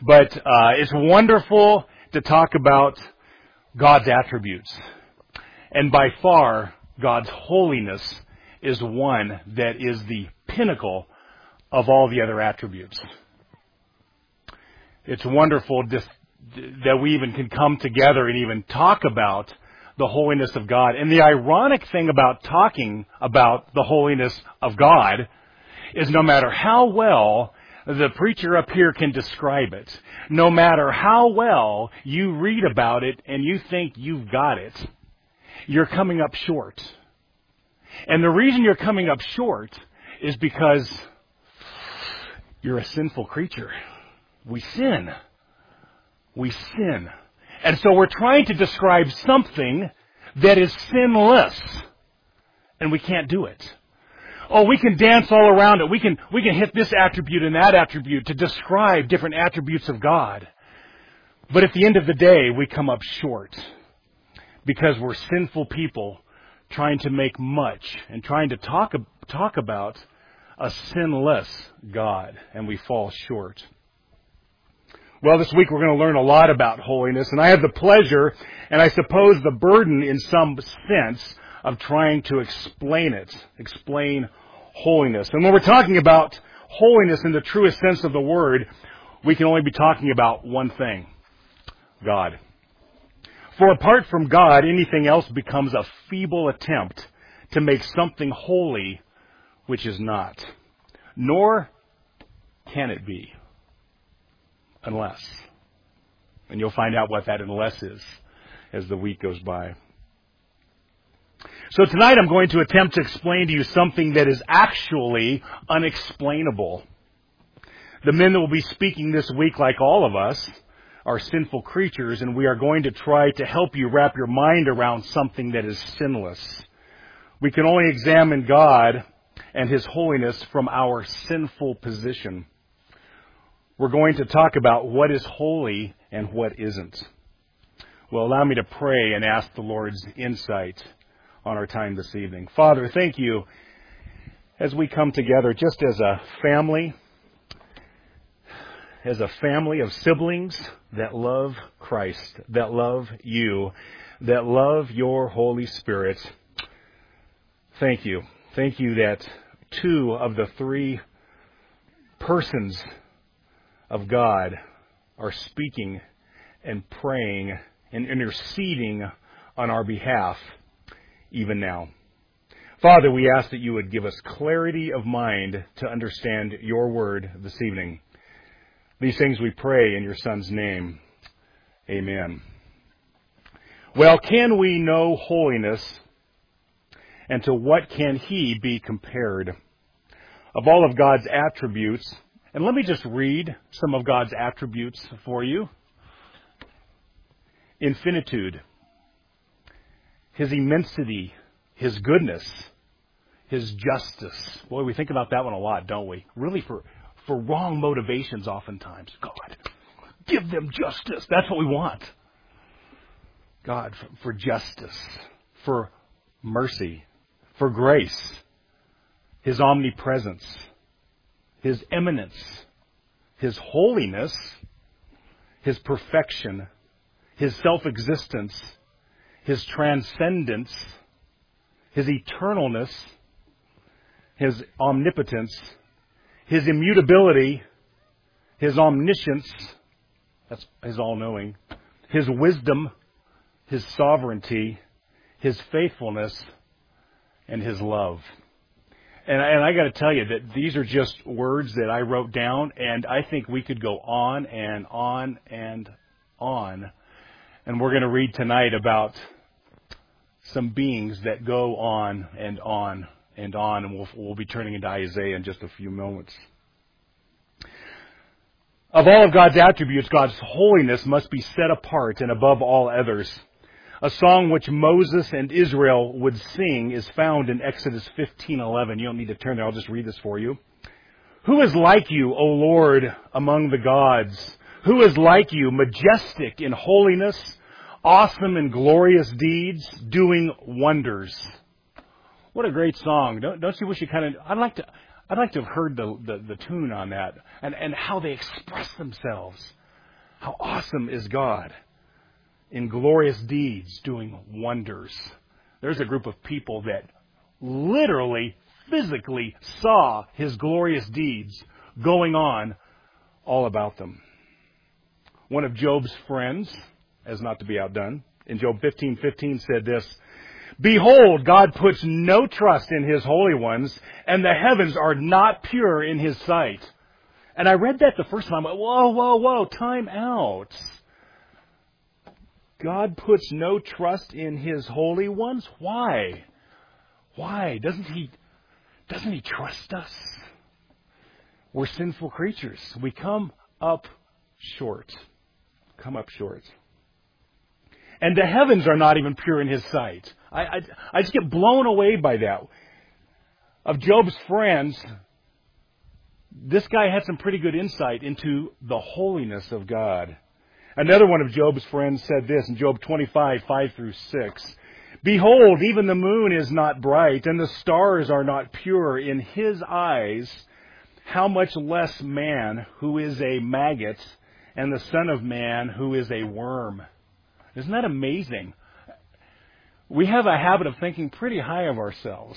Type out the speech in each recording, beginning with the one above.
But it's wonderful to talk about God's attributes. And by far, God's holiness is one that is the pinnacle of all the other attributes. It's wonderful that we even can come together and even talk about the holiness of God. And the ironic thing about talking about the holiness of God is no matter how well the preacher up here can describe it, no matter how well you read about it and you think you've got it, you're coming up short. And the reason you're coming up short is because you're a sinful creature. We sin. We sin. And so we're trying to describe something that is sinless. And we can't do it. Oh, we can dance all around it. We can hit this attribute and that attribute to describe different attributes of God. But at the end of the day, we come up short. Because we're sinful people trying to make much and trying to talk about a sinless God. And we fall short. Well, this week we're going to learn a lot about holiness, and I have the pleasure, and I suppose the burden in some sense, of trying to explain holiness. And when we're talking about holiness in the truest sense of the word, we can only be talking about one thing: God. For apart from God, anything else becomes a feeble attempt to make something holy which is not. Nor can it be. Unless. And you'll find out what that unless is as the week goes by. So tonight I'm going to attempt to explain to you something that is actually unexplainable. The men that will be speaking this week, like all of us, are sinful creatures, and we are going to try to help you wrap your mind around something that is sinless. We can only examine God and His holiness from our sinful position. We're going to talk about what is holy and what isn't. Well, allow me to pray and ask the Lord's insight on our time this evening. Father, thank you as we come together just as a family of siblings that love Christ, that love you, that love your Holy Spirit. Thank you. Thank you that two of the three persons of God are speaking and praying and interceding on our behalf even now. Father, we ask that you would give us clarity of mind to understand your word this evening. These things we pray in your Son's name. Amen. Well, can we know holiness, and to what can he be compared? Of all of God's attributes, and let me just read some of God's attributes for you. Infinitude, His immensity, His goodness, His justice. Boy, we think about that one a lot, don't we? Really for wrong motivations oftentimes. God, give them justice. That's what we want. God, for justice, for mercy, for grace, His omnipresence, His eminence, His holiness, His perfection, His self-existence, His transcendence, His eternalness, His omnipotence, His immutability, His omniscience, that's His all-knowing, His wisdom, His sovereignty, His faithfulness, and His love. And I got to tell you that these are just words that I wrote down, and I think we could go on and on and on. And we're going to read tonight about some beings that go on and on and on, and we'll be turning into Isaiah in just a few moments. Of all of God's attributes, God's holiness must be set apart and above all others. A song which Moses and Israel would sing is found in Exodus 15:11. You don't need to turn there. I'll just read this for you. Who is like you, O Lord, among the gods? Who is like you, majestic in holiness, awesome in glorious deeds, doing wonders? What a great song. Don't you wish you kind of... I'd like to have heard the tune on that and how they express themselves. How awesome is God in glorious deeds doing wonders. There's a group of people that literally, physically saw His glorious deeds going on all about them. One of Job's friends, as not to be outdone, in Job 15:15 said this, "Behold, God puts no trust in His holy ones, and the heavens are not pure in His sight." And I read that the first time. I went, whoa, time out. God puts no trust in His holy ones? Why? Why? Doesn't He trust us? We're sinful creatures. We come up short. And the heavens are not even pure in His sight. I just get blown away by that. Of Job's friends, this guy had some pretty good insight into the holiness of God. Another one of Job's friends said this in Job 25:5-6. "Behold, even the moon is not bright, and the stars are not pure in His eyes. How much less man, who is a maggot, and the Son of Man, who is a worm." Isn't that amazing? We have a habit of thinking pretty high of ourselves.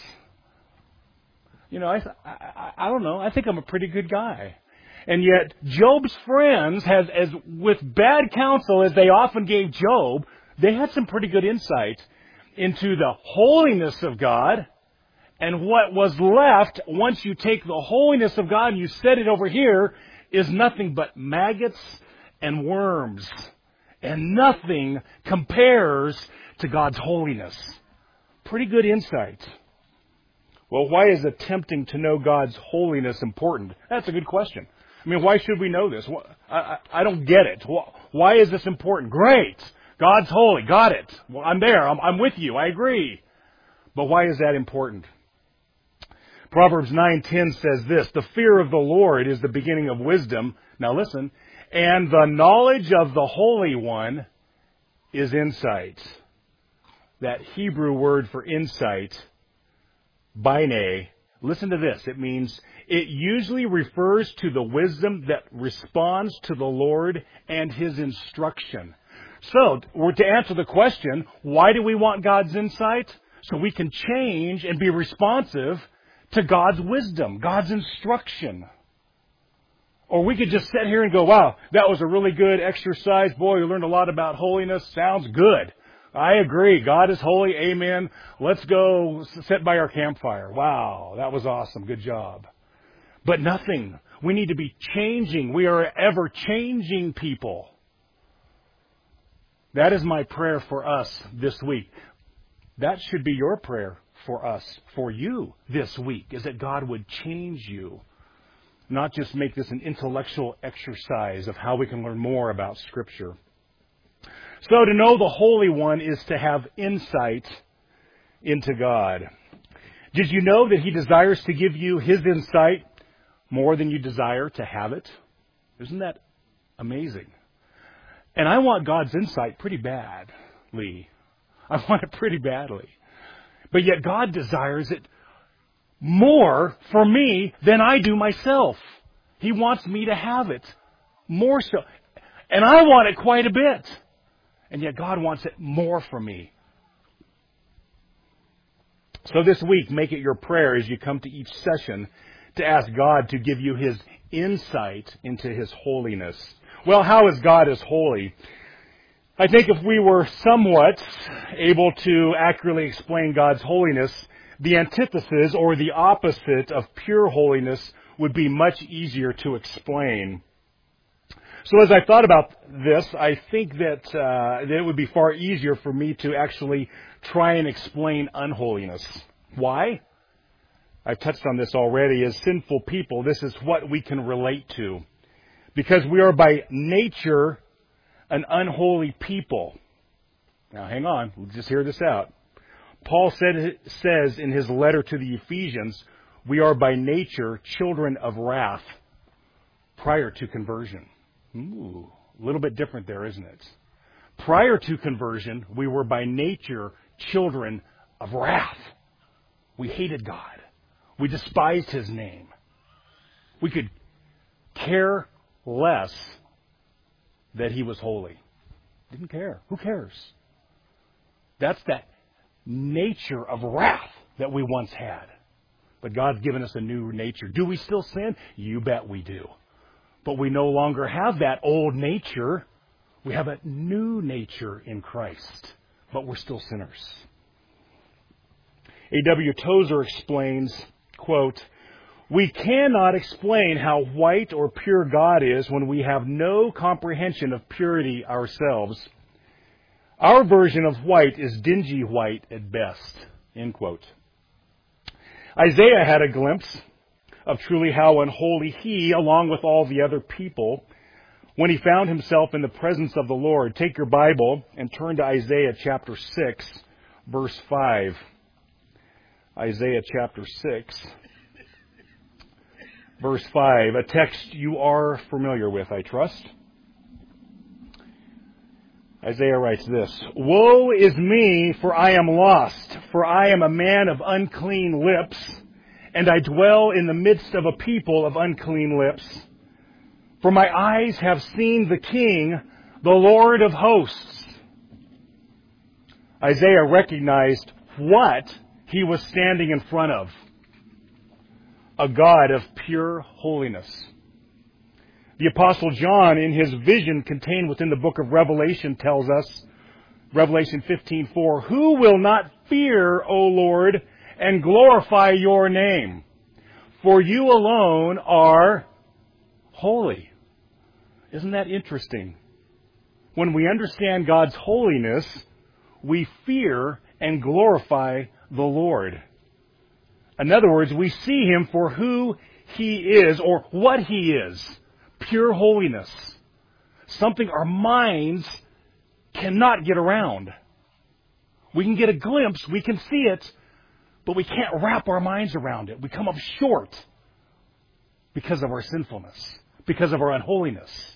You know, I don't know. I think I'm a pretty good guy. And yet, Job's friends, as with bad counsel as they often gave Job, they had some pretty good insight into the holiness of God. And what was left, once you take the holiness of God and you set it over here, is nothing but maggots and worms. And nothing compares to God's holiness. Pretty good insight. Well, why is attempting to know God's holiness important? That's a good question. I mean, why should we know this? I don't get it. Why is this important? Great. God's holy. Got it. Well, I'm there. I'm with you. I agree. But why is that important? Proverbs 9:10 says this, "The fear of the Lord is the beginning of wisdom." Now listen. "And the knowledge of the Holy One is insight." That Hebrew word for insight, bine, listen to this. It means it usually refers to the wisdom that responds to the Lord and His instruction. So, to answer the question, why do we want God's insight? So we can change and be responsive to God's wisdom, God's instruction. Or we could just sit here and go, wow, that was a really good exercise. Boy, you learned a lot about holiness. Sounds good. I agree. God is holy. Amen. Let's go sit by our campfire. Wow, that was awesome. Good job. But nothing. We need to be changing. We are ever changing people. That is my prayer for us this week. That should be your prayer for us, for you this week, is that God would change you. Not just make this an intellectual exercise of how we can learn more about Scripture. So to know the Holy One is to have insight into God. Did you know that He desires to give you His insight more than you desire to have it? Isn't that amazing? And I want God's insight pretty badly. I want it pretty badly. But yet God desires it more for me than I do myself. He wants me to have it more so. And I want it quite a bit. And yet God wants it more from me. So this week, make it your prayer as you come to each session to ask God to give you His insight into His holiness. Well, how is God as holy? I think if we were somewhat able to accurately explain God's holiness, the antithesis or the opposite of pure holiness would be much easier to explain. So as I thought about this, I think that it would be far easier for me to actually try and explain unholiness. Why? I've touched on this already. As sinful people, this is what we can relate to. Because we are by nature an unholy people. Now hang on, let's just hear this out. Paul says in his letter to the Ephesians, we are by nature children of wrath prior to conversion. Ooh, a little bit different there, isn't it? Prior to conversion, we were by nature children of wrath. We hated God. We despised His name. We could care less that he was holy. Didn't care. Who cares? That's that nature of wrath that we once had. But God's given us a new nature. Do we still sin? You bet we do. But we no longer have that old nature. We have a new nature in Christ. But we're still sinners. A.W. Tozer explains, quote, "We cannot explain how white or pure God is when we have no comprehension of purity ourselves. Our version of white is dingy white at best." End quote. Isaiah had a glimpse of truly how unholy he, along with all the other people, when he found himself in the presence of the Lord. Take your Bible and turn to Isaiah chapter 6, verse 5. Isaiah chapter 6, verse 5, a text you are familiar with, I trust. Isaiah writes this, "Woe is me, for I am lost, for I am a man of unclean lips, and I dwell in the midst of a people of unclean lips. For my eyes have seen the King, the Lord of hosts." Isaiah recognized what he was standing in front of. A God of pure holiness. The Apostle John, in his vision contained within the book of Revelation, tells us, Revelation 15:4, "Who will not fear, O Lord, and glorify your name? For you alone are holy." Isn't that interesting? When we understand God's holiness, we fear and glorify the Lord. In other words, we see Him for who He is or what He is. Pure holiness. Something our minds cannot get around. We can get a glimpse, we can see it, but we can't wrap our minds around it. We come up short because of our sinfulness, because of our unholiness.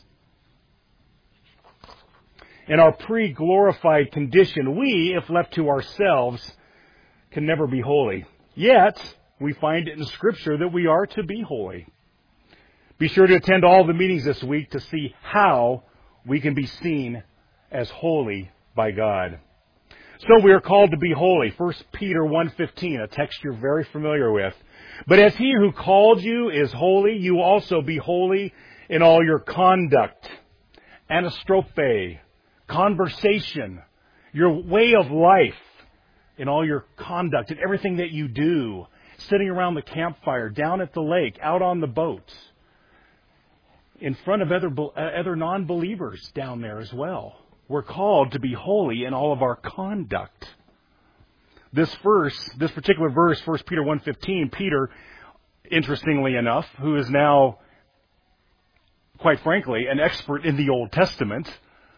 In our pre-glorified condition, we, if left to ourselves, can never be holy. Yet, we find it in Scripture that we are to be holy. Be sure to attend all the meetings this week to see how we can be seen as holy by God. So we are called to be holy. 1 Peter 1:15, a text you're very familiar with. "But as He who called you is holy, you also be holy in all your conduct." Anastrophe, conversation, your way of life, in all your conduct, in everything that you do, sitting around the campfire, down at the lake, out on the boat, in front of other non-believers down there as well. We're called to be holy in all of our conduct. This particular verse, 1 Peter 1:15, Peter, interestingly enough, who is now, quite frankly, an expert in the Old Testament,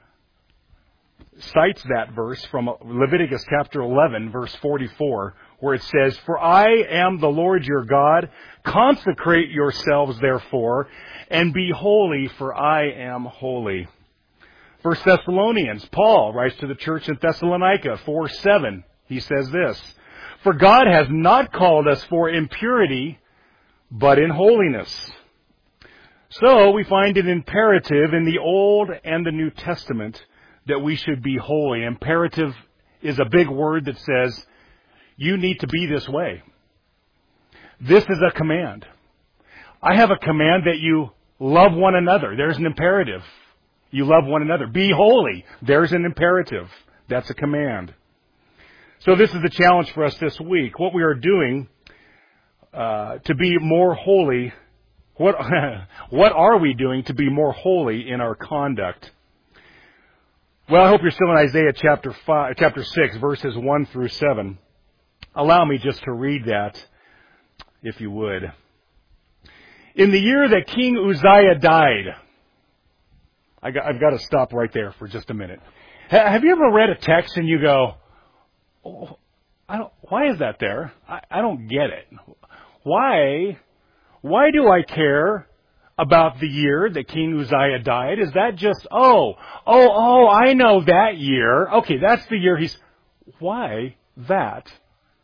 cites that verse from Leviticus chapter 11, verse 44, where it says, "For I am the Lord your God. Consecrate yourselves, therefore, and be holy, for I am holy." 1 Thessalonians, Paul writes to the church in Thessalonica 4:7. He says this, "For God has not called us for impurity, but in holiness." So we find it imperative in the Old and the New Testament that we should be holy. Imperative is a big word that says, you need to be this way. This is a command. I have a command that you love one another. There's an imperative. You love one another. Be holy. There's an imperative. That's a command. So this is the challenge for us this week. What we are doing to be more holy, what are we doing to be more holy in our conduct? Well, I hope you're still in Isaiah chapter 6, verses 1 through 7. Allow me just to read that, if you would. "In the year that King Uzziah died," I've got to stop right there for just a minute. Have you ever read a text and you go, "Oh, why is that there? I don't get it. Why do I care about the year that King Uzziah died? Is that just, I know that year. Okay, that's the year why that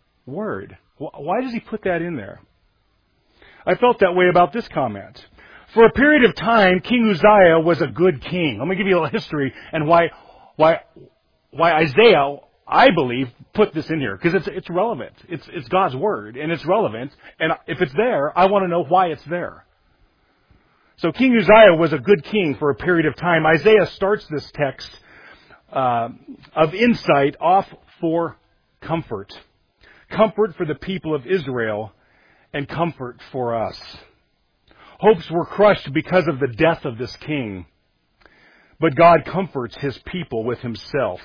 word? Why does he put that in there?" I felt that way about this comment. For a period of time, King Uzziah was a good king. Let me give you a little history and why Isaiah, I believe, put this in here. Because it's relevant. It's God's Word, and it's relevant. And if it's there, I want to know why it's there. So King Uzziah was a good king for a period of time. Isaiah starts this text of insight off for comfort. Comfort for the people of Israel and comfort for us. Hopes were crushed because of the death of this king. But God comforts His people with Himself.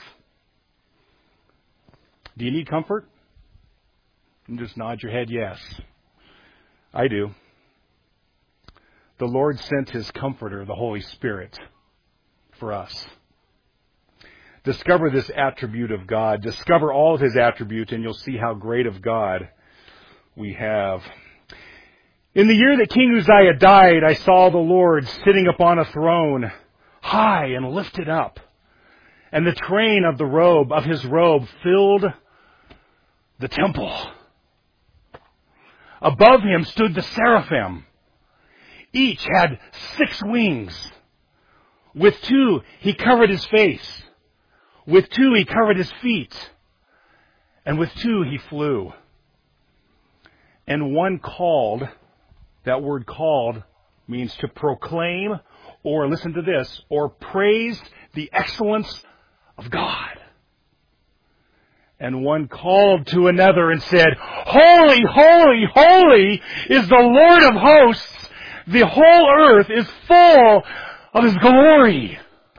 Do you need comfort? And just nod your head yes. I do. The Lord sent His Comforter, the Holy Spirit, for us. Discover this attribute of God. Discover all of His attributes, and you'll see how great of God we have. In the year that King Uzziah died, I saw the Lord sitting upon a throne, high and lifted up, and the train of His robe filled the temple. Above Him stood the seraphim. Each had 6 wings. With 2, He covered His face. With 2, He covered His feet. And with 2, He flew. And one called, that word called means to proclaim, or listen to this, or praise the excellence of God. And one called to another and said, Holy, holy, holy is the Lord of hosts. The whole earth is full of His glory.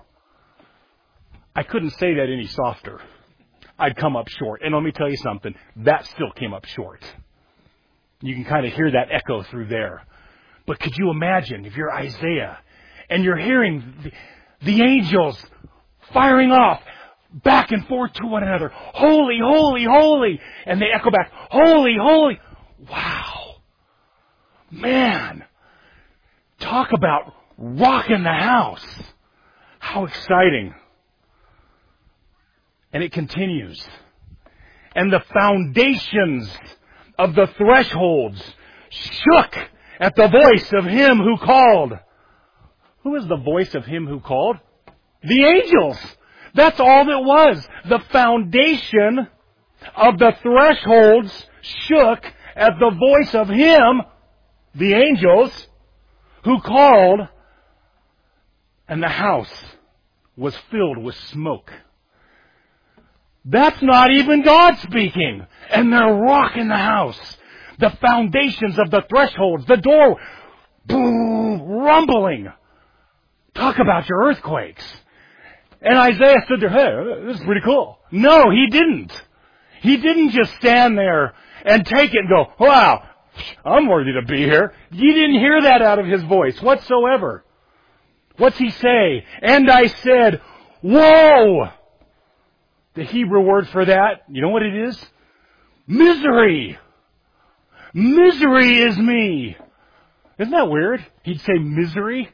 I couldn't say that any softer. I'd come up short. And let me tell you something, that still came up short. You can kind of hear that echo through there. But could you imagine if you're Isaiah and you're hearing the angels firing off back and forth to one another, holy, holy, holy, and they echo back, holy, holy. Wow. Man. Talk about rocking the house. How exciting. And it continues. And the foundations of the thresholds shook at the voice of Him who called. Who is the voice of Him who called? The angels. That's all it was. The foundation of the thresholds shook at the voice of Him, the angels, who called, and the house was filled with smoke. That's not even God speaking. And they're rocking the house. The foundations of the thresholds, the door, boom, rumbling. Talk about your earthquakes. And Isaiah stood there, hey, this is pretty cool. No, he didn't. He didn't just stand there and take it and go, wow, I'm worthy to be here. You didn't hear that out of his voice whatsoever. What's he say? And I said, woe! The Hebrew word for that, you know what it is? Misery! Misery is me! Isn't that weird? He'd say misery.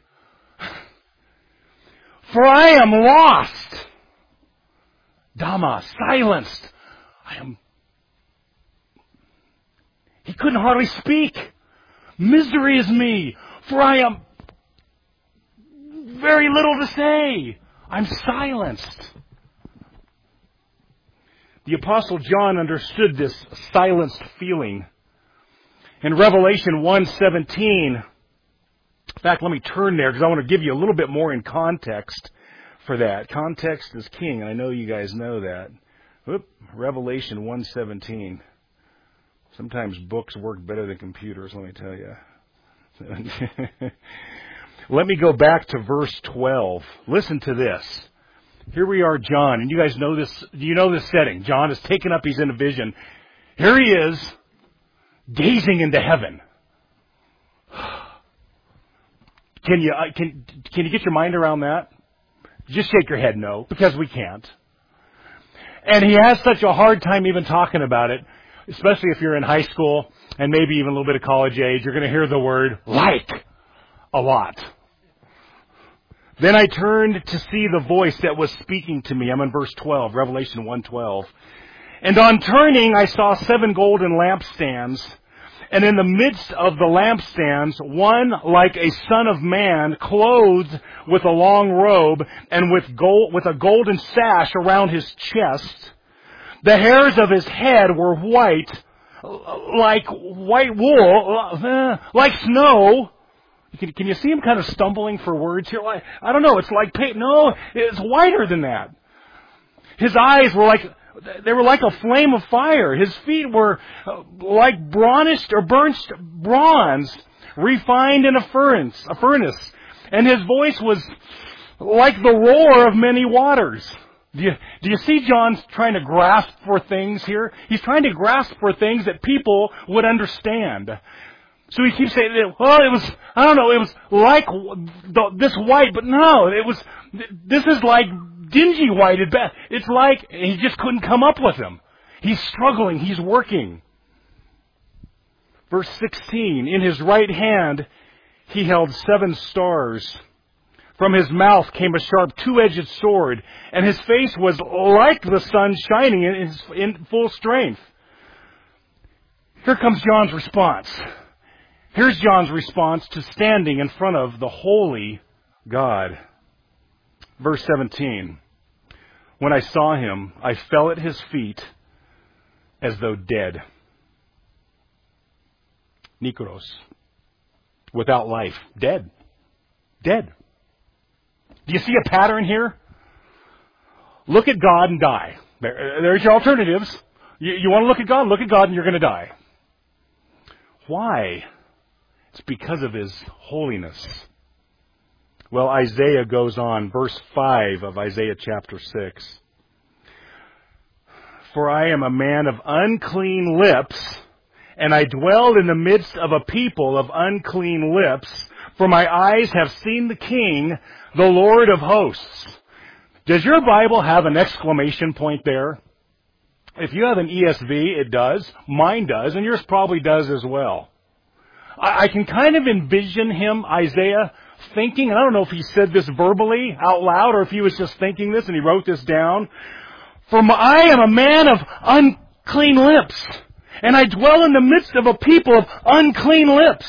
For I am lost. Dhamma, silenced. He couldn't hardly speak. Misery is me, for I am very little to say. I'm silenced. The Apostle John understood this silenced feeling. In Revelation 1:17, in fact, let me turn there because I want to give you a little bit more in context for that. Context is king, and I know you guys know that. Revelation 1:17. Sometimes books work better than computers, let me tell you. Let me go back to verse 12. Listen to this. Here we are, John, and you guys know this. You know this setting. John has taken up, he's in a vision. Here he is, gazing into heaven. Can you get your mind around that? Just shake your head no, because we can't. And he has such a hard time even talking about it, especially if you're in high school and maybe even a little bit of college age. You're going to hear the word like a lot. Then I turned to see the voice that was speaking to me. I'm in verse 12, Revelation 1:12. And on turning, I saw 7 golden lampstands, And in the midst of the lampstands, one like a son of man, clothed with a long robe and with a golden sash around his chest. The hairs of his head were white, like white wool, like snow. Can you see him kind of stumbling for words here? I don't know, it's like paint. No, it's whiter than that. His eyes were like a flame of fire. His feet were like burnished or burnt bronze, refined in a furnace. And his voice was like the roar of many waters. Do you see John's trying to grasp for things here? He's trying to grasp for things that people would understand. So he keeps saying, well, it was like this white, but no, this is like dingy white at best. It's like he just couldn't come up with them. He's struggling. He's working. Verse 16, in his right hand he held 7 stars. From his mouth came a sharp 2-edged sword, and his face was like the sun shining in full strength. Here comes John's response. Here's John's response to standing in front of the holy God. Verse 17. When I saw him, I fell at his feet as though dead. Nikros. Without life. Dead. Dead. Do you see a pattern here? Look at God and die. There's your alternatives. You want to look at God and you're going to die. Why? It's because of His holiness. Well, Isaiah goes on, verse 5 of Isaiah chapter 6. For I am a man of unclean lips, and I dwell in the midst of a people of unclean lips, for my eyes have seen the King, the Lord of hosts. Does your Bible have an exclamation point there? If you have an ESV, it does. Mine does, and yours probably does as well. I can kind of envision him, Isaiah, thinking, I don't know if he said this verbally out loud or if he was just thinking this and he wrote this down. For I am a man of unclean lips, and I dwell in the midst of a people of unclean lips.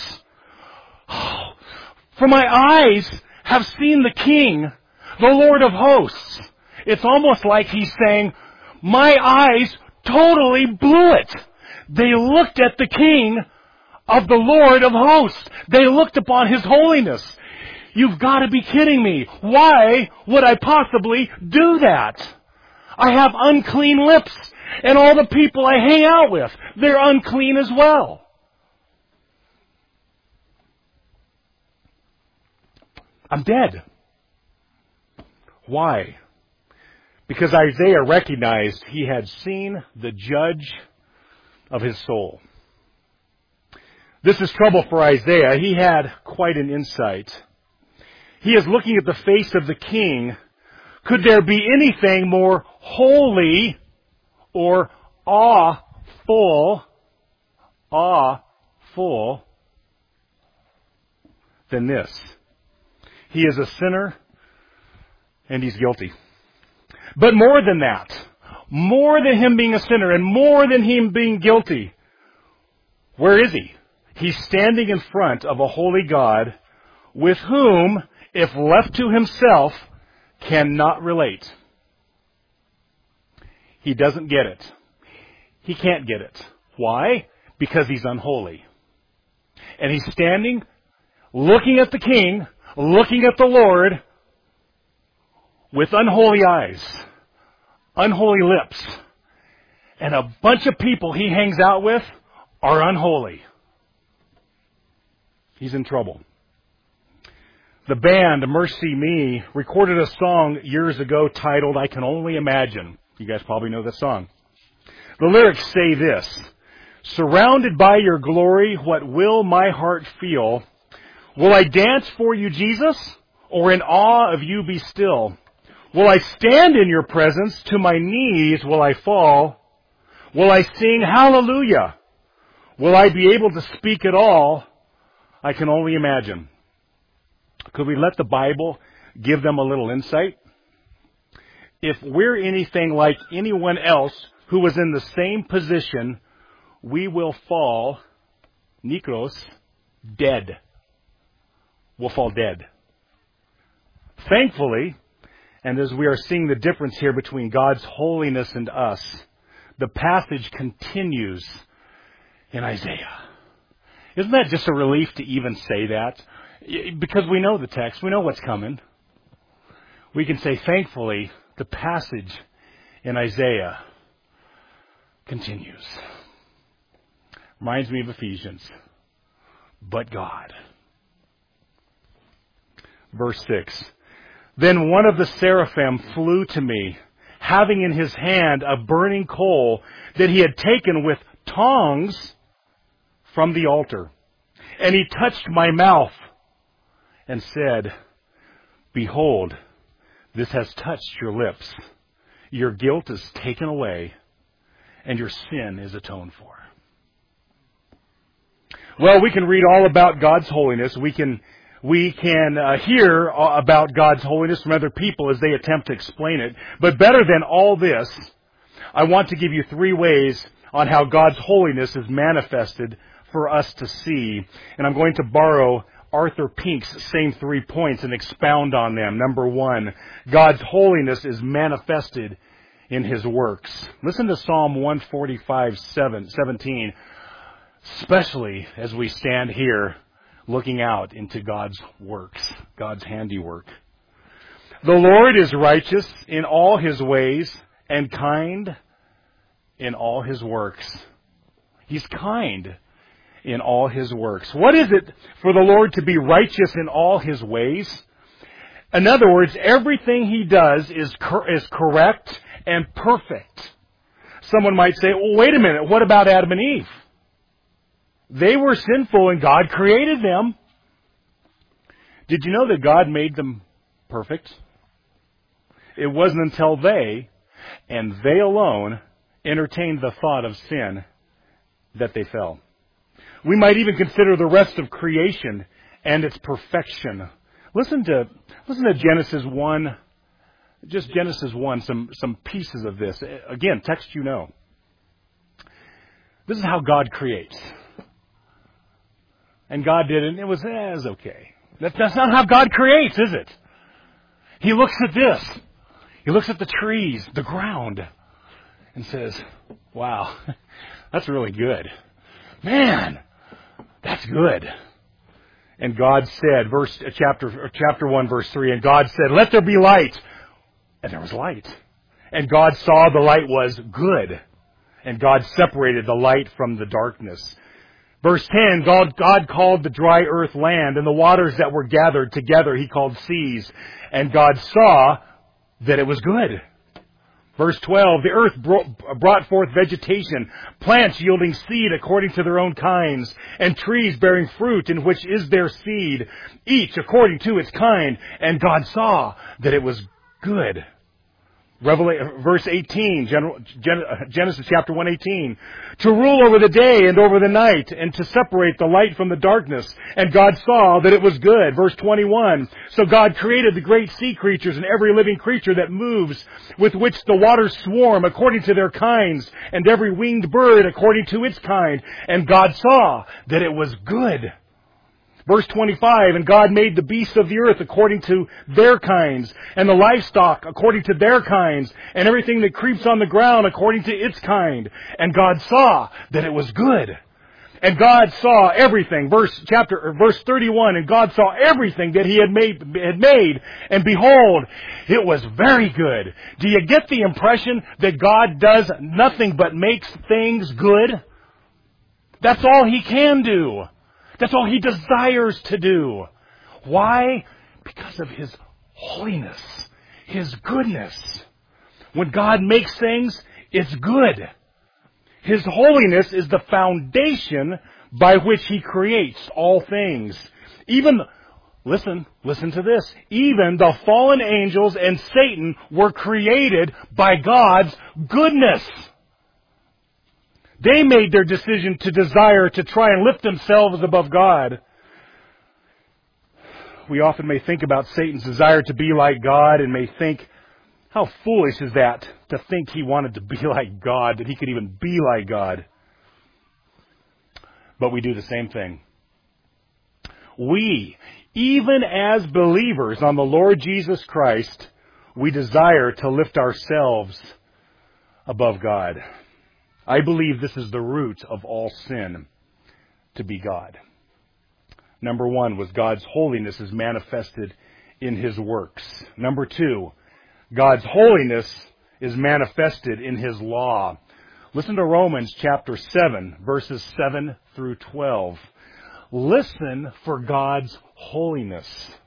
For my eyes have seen the King, the Lord of hosts. It's almost like he's saying, my eyes totally blew it. They looked at the King of the Lord of hosts. They looked upon His holiness. You've got to be kidding me. Why would I possibly do that? I have unclean lips, and all the people I hang out with, they're unclean as well. I'm dead. Why? Because Isaiah recognized he had seen the judge of his soul. This is trouble for Isaiah. He had quite an insight. He is looking at the face of the King. Could there be anything more holy or awful than this? He is a sinner and he's guilty. But more than that, more than him being a sinner and more than him being guilty, where is he? He's standing in front of a holy God with whom, if left to himself, cannot relate. He doesn't get it. He can't get it. Why? Because he's unholy. And he's standing, looking at the King, looking at the Lord, with unholy eyes, unholy lips. And a bunch of people he hangs out with are unholy. He's in trouble. The band, Mercy Me, recorded a song years ago titled, I Can Only Imagine. You guys probably know this song. The lyrics say this: surrounded by your glory, what will my heart feel? Will I dance for you, Jesus, or in awe of you be still? Will I stand in your presence? To my knees will I fall? Will I sing hallelujah? Will I be able to speak at all? I can only imagine. Could we let the Bible give them a little insight? If we're anything like anyone else who was in the same position, we will fall Nikros, dead. We'll fall dead. Thankfully, and as we are seeing the difference here between God's holiness and us, the passage continues in Isaiah. Isn't that just a relief to even say that? Because we know the text. We know what's coming. We can say, thankfully, the passage in Isaiah continues. Reminds me of Ephesians. But God. Verse 6. Then one of the seraphim flew to me, having in his hand a burning coal that he had taken with tongs from the altar. And he touched my mouth and said, Behold, this has touched your lips. Your guilt is taken away, and your sin is atoned for. Well, we can read all about God's holiness. We can hear about God's holiness from other people as they attempt to explain it. But better than all this, I want to give you 3 ways on how God's holiness is manifested for us to see. And I'm going to borrow Arthur Pink's same 3 points and expound on them. Number 1, God's holiness is manifested in His works. Listen to Psalm 145:17, especially as we stand here looking out into God's works, God's handiwork. The Lord is righteous in all His ways and kind in all His works. He's kind in all His works. What is it for the Lord to be righteous in all His ways? In other words, everything He does is correct and perfect. Someone might say, well, wait a minute, what about Adam and Eve? They were sinful and God created them. Did you know that God made them perfect? It wasn't until they, and they alone, entertained the thought of sin that they fell. We might even consider the rest of creation and its perfection. Listen to Genesis 1, just Genesis 1, some pieces of this. Again, text you know. This is how God creates. And God did it, and it was okay. That's not how God creates, is it? He looks at this. He looks at the trees, the ground, and says, wow, that's really good. Man, that's good. And God said, chapter 1, verse 3, and God said, let there be light. And there was light. And God saw the light was good. And God separated the light from the darkness. Verse 10, God called the dry earth land, and the waters that were gathered together He called seas. And God saw that it was good. Verse 12, the earth brought forth vegetation, plants yielding seed according to their own kinds, and trees bearing fruit in which is their seed, each according to its kind. And God saw that it was good. Verse 18, Genesis chapter 1:18, to rule over the day and over the night, and to separate the light from the darkness. And God saw that it was good. Verse 21, so God created the great sea creatures and every living creature that moves, with which the waters swarm according to their kinds, and every winged bird according to its kind. And God saw that it was good. Verse 25, and God made the beasts of the earth according to their kinds, and the livestock according to their kinds, and everything that creeps on the ground according to its kind. And God saw that it was good. And God saw everything. Verse 31, and God saw everything that He had made, and behold, it was very good. Do you get the impression that God does nothing but makes things good? That's all He can do. That's all He desires to do. Why? Because of His holiness, His goodness. When God makes things, it's good. His holiness is the foundation by which He creates all things. Listen to this. Even the fallen angels and Satan were created by God's goodness. They made their decision to desire to try and lift themselves above God. We often may think about Satan's desire to be like God and may think, how foolish is that to think he wanted to be like God, that he could even be like God. but we do the same thing. We, even as believers on the Lord Jesus Christ, we desire to lift ourselves above God. I believe this is the root of all sin, to be God. Number one was God's holiness is manifested in His works. Number two, God's holiness is manifested in His law. Listen to Romans chapter 7, verses 7 through 12. Listen for God's holiness.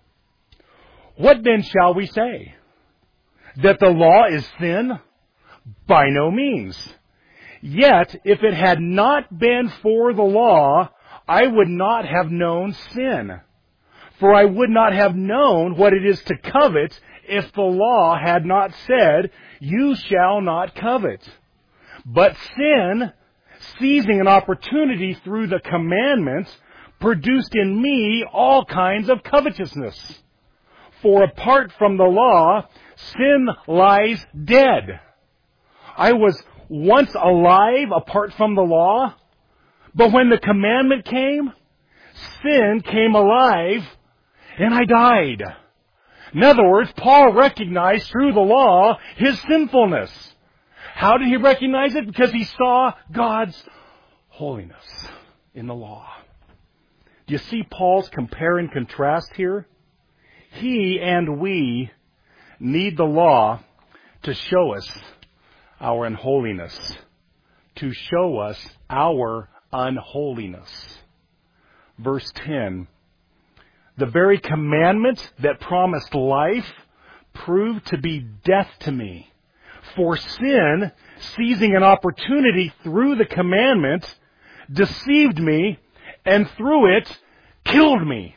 What then shall we say? That the law is sin? By no means. Yet, if it had not been for the law, I would not have known sin. For I would not have known what it is to covet if the law had not said, you shall not covet. But sin, seizing an opportunity through the commandments, produced in me all kinds of covetousness. For apart from the law, sin lies dead. I was once alive apart from the law, but when the commandment came, sin came alive and I died. In other words, Paul recognized through the law his sinfulness. How did he recognize it? Because he saw God's holiness in the law. Do you see Paul's compare and contrast here? He and we need the law to show us our unholiness. To show us our unholiness. Verse 10. The very commandment that promised life proved to be death to me. For sin, seizing an opportunity through the commandment, deceived me, and through it, killed me.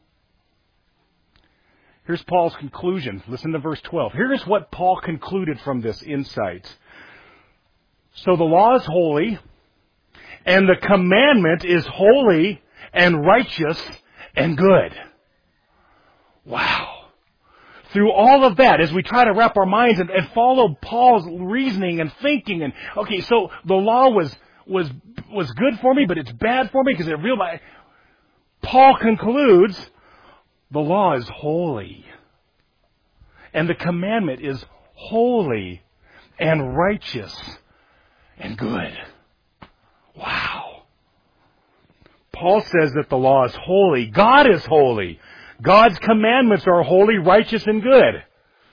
Here's Paul's conclusion. Listen to verse 12. Here's what Paul concluded from this insight. So the law is holy, and the commandment is holy and righteous and good. Wow. Through all of that, as we try to wrap our minds and follow Paul's reasoning and thinking, and okay, so the law was good for me, but it's bad for me because it realized. Paul concludes, the law is holy, and the commandment is holy and righteous and good. Wow. Paul says that the law is holy. God is holy. God's commandments are holy, righteous, and good.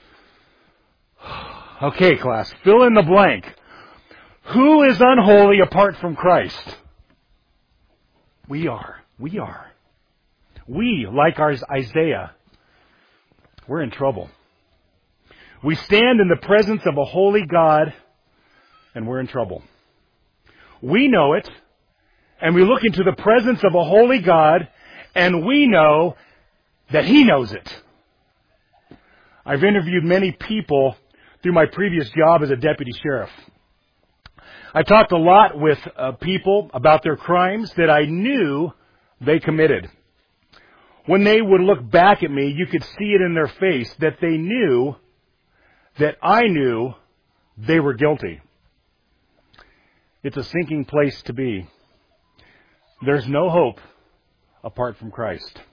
Okay, class, fill in the blank. Who is unholy apart from Christ? We are. We, like Isaiah, we're in trouble. We stand in the presence of a holy God, and we're in trouble. We know it, and we look into the presence of a holy God, and we know that He knows it. I've interviewed many people through my previous job as a deputy sheriff. I talked a lot with people about their crimes that I knew they committed. When they would look back at me, you could see it in their face that they knew that I knew they were guilty. It's a sinking place to be. There's no hope apart from Christ.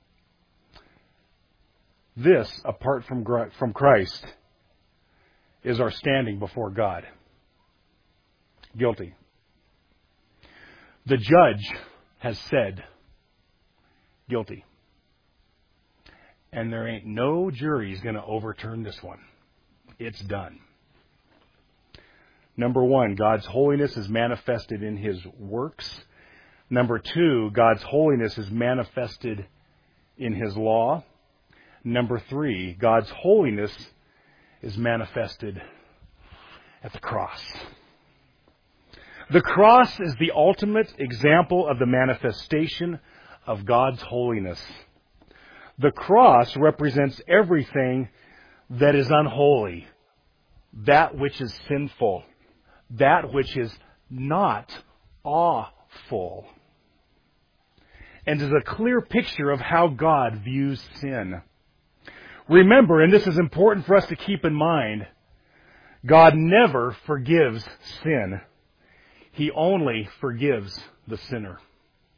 This, apart from Christ, is our standing before God. Guilty. The judge has said, guilty. And there ain't no jury's going to overturn this one. It's done. Number one, God's holiness is manifested in His works. Number two, God's holiness is manifested in His law. Number three, God's holiness is manifested at the cross. The cross is the ultimate example of the manifestation of God's holiness. The cross represents everything that is unholy, that which is sinful, that which is not awful, and is a clear picture of how God views sin. Remember, and this is important for us to keep in mind, God never forgives sin. He only forgives the sinner.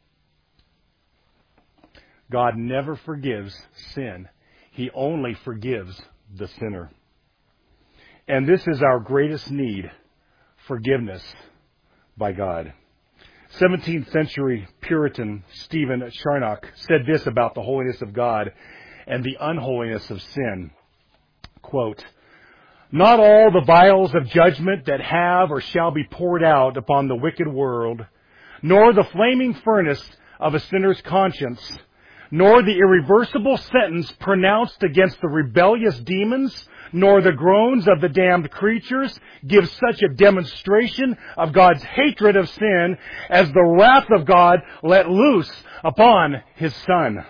God never forgives sin. He only forgives the sinner. And this is our greatest need, forgiveness by God. 17th century Puritan Stephen Charnock said this about the holiness of God and the unholiness of sin. Quote, "Not all the vials of judgment that have or shall be poured out upon the wicked world, nor the flaming furnace of a sinner's conscience, nor the irreversible sentence pronounced against the rebellious demons, nor the groans of the damned creatures give such a demonstration of God's hatred of sin as the wrath of God let loose upon His Son.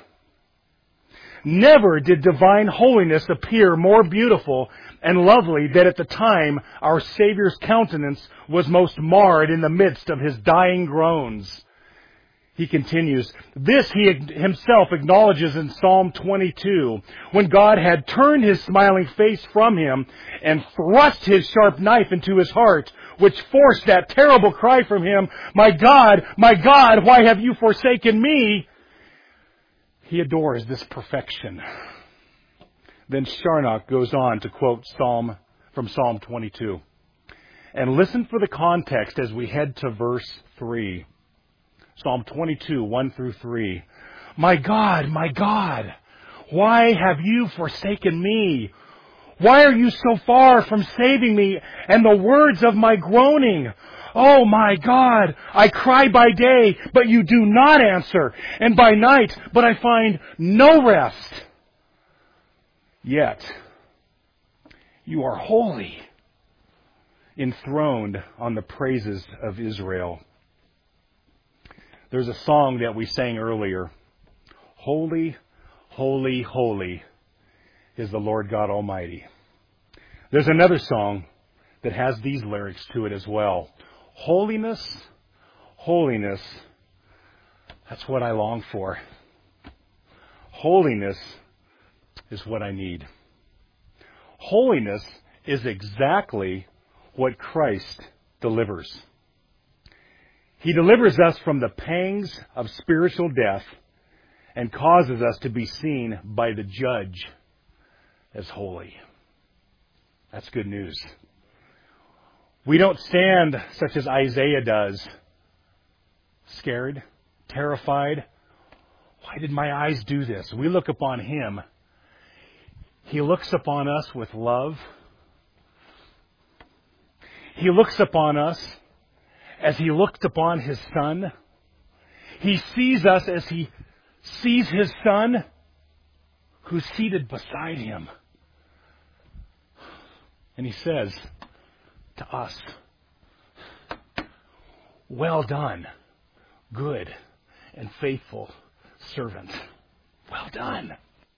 Never did divine holiness appear more beautiful and lovely than at the time our Savior's countenance was most marred in the midst of His dying groans." He continues, "This He Himself acknowledges in Psalm 22, when God had turned His smiling face from Him and thrust His sharp knife into His heart, which forced that terrible cry from Him, my God, why have you forsaken me?" He adores this perfection. Then Charnock goes on to quote from Psalm 22. And listen for the context as we head to verse 3. Psalm 22, 1 through 3. My God, why have you forsaken me? Why are you so far from saving me and the words of my groaning? Oh my God, I cry by day, but you do not answer, and by night, but I find no rest. Yet, you are holy, enthroned on the praises of Israel. There's a song that we sang earlier. Holy, holy, holy is the Lord God Almighty. There's another song that has these lyrics to it as well. Holiness, holiness, that's what I long for. Holiness is what I need. Holiness is exactly what Christ delivers. He delivers us from the pangs of spiritual death and causes us to be seen by the judge as holy. That's good news. We don't stand such as Isaiah does, scared, terrified. Why did my eyes do this? We look upon Him. He looks upon us with love. He looks upon us as He looked upon His Son. He sees us as He sees His Son, who's seated beside Him. And He says to us, well done, good and faithful servant. Well done.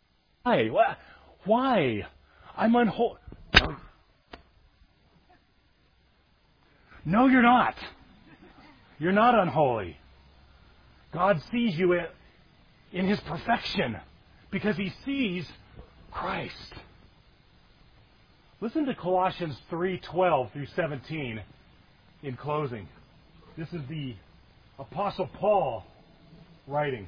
Why? I'm unholy. No, you're not. You're not unholy. God sees you in His perfection because He sees Christ. Listen to Colossians 3:12 through 17 in closing. This is the Apostle Paul writing.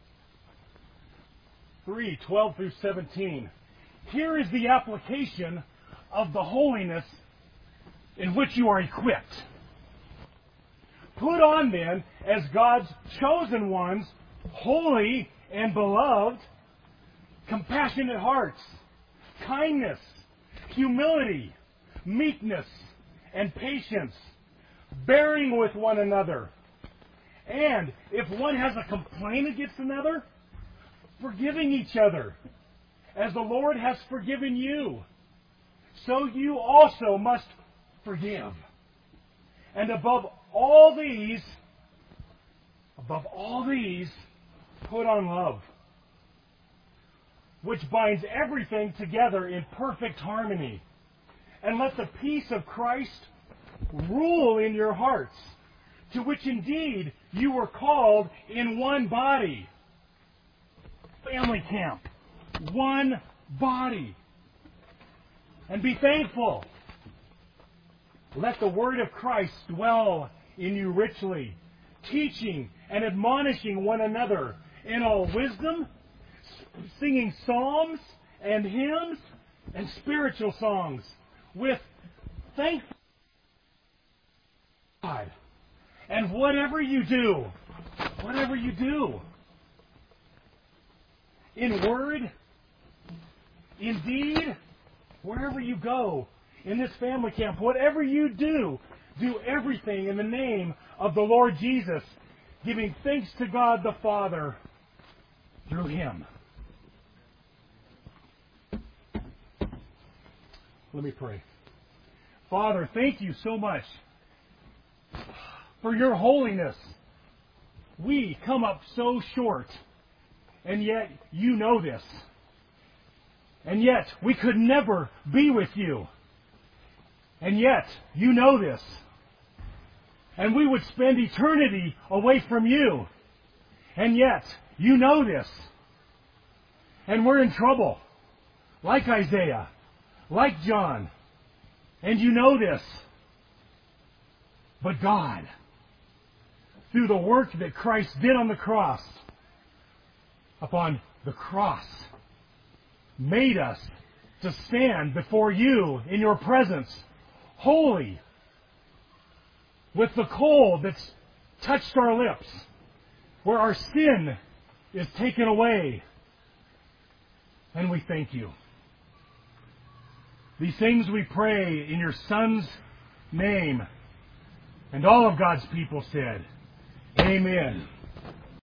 3:12 through 17. Here is the application of the holiness in which you are equipped. Put on then, as God's chosen ones, holy and beloved, compassionate hearts, kindness, humility, meekness, and patience, bearing with one another. And if one has a complaint against another, forgiving each other, as the Lord has forgiven you, so you also must forgive. And above all these, put on love, which binds everything together in perfect harmony. And let the peace of Christ rule in your hearts, to which indeed you were called in one body. Family camp. One body. And be thankful. Let the word of Christ dwell in you richly, teaching and admonishing one another in all wisdom singing psalms and hymns and spiritual songs with thankful God. And whatever you do, in word, in deed, wherever you go, in this family camp, whatever you do everything in the name of the Lord Jesus, giving thanks to God the Father through Him. Let me pray. Father, thank you so much for your holiness. We come up so short, and yet you know this. And yet we could never be with you. And yet you know this. And we would spend eternity away from you. And yet you know this. And we're in trouble. Like Isaiah. Like John. And you know this. But God, through the work that Christ did on the cross, upon the cross, made us to stand before you in your presence, holy, with the coal that's touched our lips, where our sin is taken away. And we thank you. These things we pray in your Son's name. And all of God's people said, Amen.